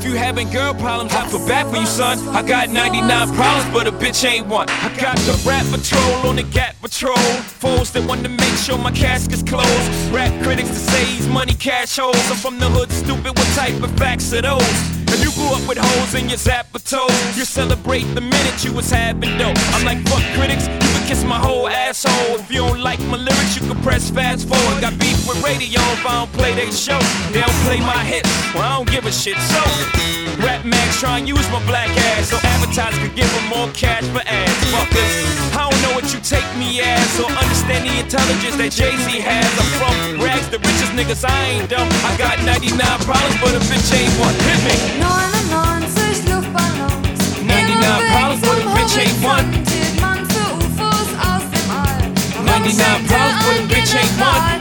you having girl problems, I feel bad for you, son. I got 99 problems, but a bitch ain't one. I got the rap patrol on the Gap patrol. Foes that want to make sure my casket's closed. Rap critics to say he's money cash holes. I'm from the hood, stupid, what type of facts are those? If you grew up with hoes in your zapper toes, you celebrate the minute you was having dope. I'm like, fuck critics, you can kiss my whole asshole. If you don't like my lyrics, you can press fast forward. Got beef with radio if I don't play they show. They don't play my hits, well I don't give a shit. So, Rap Max try and use my black ass so advertisers could give them more cash for ads. Fuckers, I don't know what you take me as or understand the intelligence that Jay-Z has. I'm from rags, the richest niggas, I ain't dumb. I got 99 problems, but a bitch ain't one. Hit me. 99 Luftballons. 99 problems, but a bitch ain't one. 99 problems, but a bitch ain't one.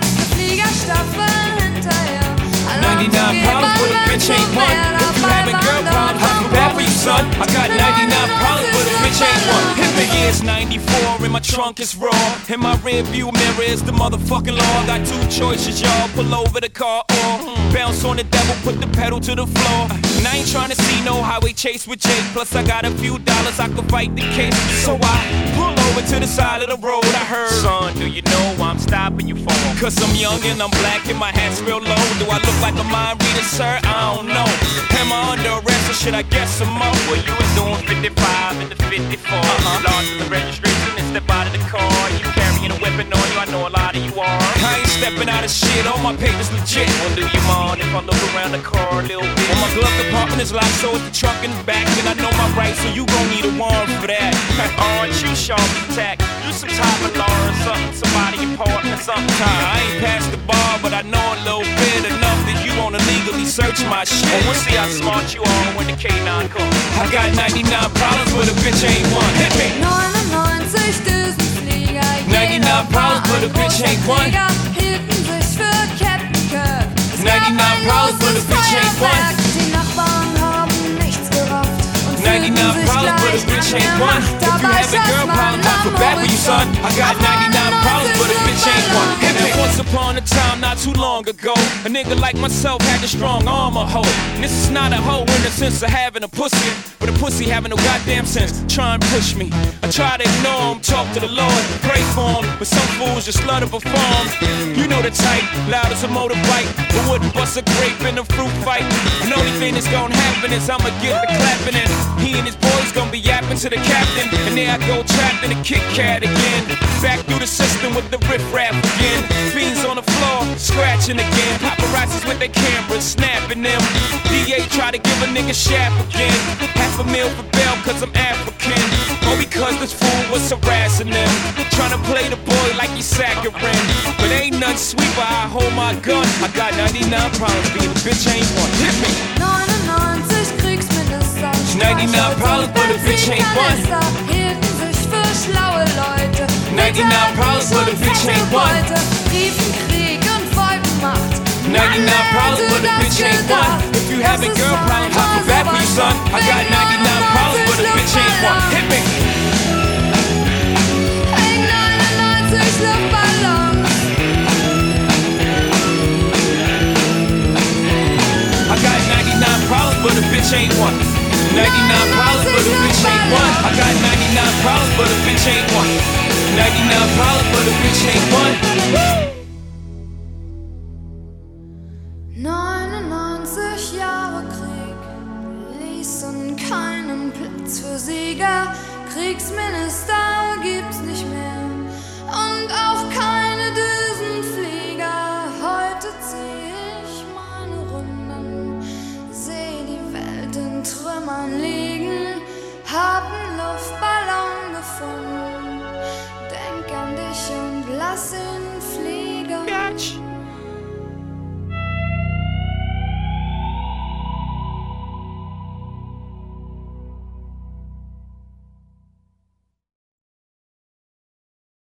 99 problems, but a bitch ain't one. If you having girl problems, I feel bad for you, son. I got 99 problems, but a bitch ain't one. Hit me. It's 94 and my trunk is raw. In my rear view mirror is the motherfucking law. I got two choices, y'all. Pull over the car or bounce on the devil, put the pedal to the floor. And I ain't trying to see no highway chase with Jake. Plus I got a few dollars, I could fight the case. So I pull over to the side of the road. I heard, son, do you know why I'm stopping you for? Cause I'm young and I'm black and my hat's real low. Do I look like a mind reader, sir? I don't know. Am I under arrest or should I guess some more? Well, you was doing 55 and the 54. Lost in the registration and step out of the car. You carrying a weapon on you, I know a lot of you are. I ain't stepping out of shit, all my papers legit. Well, do you mind if I look around the car a little bit? Well, my glove compartment is locked, so it's the trunk in the back. And I know my rights, so you gon' need a warrant for that. Aren't you sharp attack? You some type of law or something, somebody important or something. I ain't past the bar, but I know a little bit enough that you wanna legally search my shit. Well, we'll see how smart you are when the K9 comes. I got 99 problems, but a bitch ain't one. Hit me. 99 Düsenflieger. 99 problems, but a bitch ain't one. Hielten sich für Captain Kirk. 99 problems, but a bitch ain't one. Die Nachbarn haben nichts gerafft. 99 problems, but a bitch ain't one. If you having girl problems, I feel bad for you, son. I got 99 problems, but a bitch ain't one. Hit me. Once upon a time, not too long ago, a nigga like myself had a strong arm, a hoe. And this is not a hoe in the sense of having a pussy, but a pussy having no goddamn sense. Try and push me. I try to ignore him, talk to the Lord, pray for him, but some fools just love to perform. You know the type, loud as a motorbike, but wouldn't bust a grape in a fruit fight. And the only thing that's gonna happen is I'ma get the clapping and he and his boys gonna be yapping to the captain. And there I go trapped in a Kit Kat again. Back through the system with the riff-raff again. Fiends on the floor, scratching again. Paparazzis with their cameras, snapping them. DA try to give a nigga shaft again. $500,000 for bail cause I'm African. Or because this fool was harassing them. Trying to play the boy like he's saccharine. But ain't nothing sweet but I hold my gun. I got 99 problems, being a bitch ain't one. Hit me. 99 Kriegsminister. 99 problems, but a bitch ain't one. Hielten sich für schlaue Leute. 99 problems, but a bitch ain't one. Riefen Krieg und wollten Macht. 99 problems, but a bitch ain't one. If you having girl problems, I feel bad for you, son. I got 99 problems, but a bitch ain't one. Hit me. Hey, 99 Luftballons. I got 99 problems, but a bitch ain't one. 99 problems, but a bitch ain't one. I got 99 problems, but a bitch ain't one. 99 problems, but a bitch ain't one. 99 Jahre Krieg ließen keinen Platz für Sieger. Kriegsminister gibt's